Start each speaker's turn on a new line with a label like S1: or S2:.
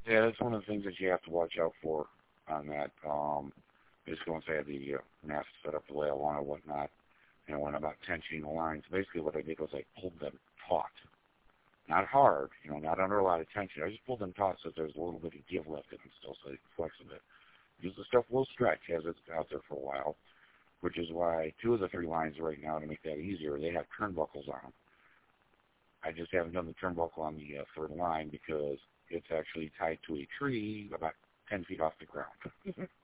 S1: Yeah, that's one of the things that you have to watch out for on that. Basically, once I had the mast set up the way I want or whatnot, and when about tensioning the lines, basically what I did was I pulled them taut. Not hard, not under a lot of tension. I just pulled them taut so there's a little bit of give left in them still, so they can flex a bit. Because the stuff will stretch as it's out there for a while, which is why 2 of the 3 lines right now, to make that easier, they have turnbuckles on them. I just haven't done the turnbuckle on the 3rd line because it's actually tied to a tree about 10 feet off the ground.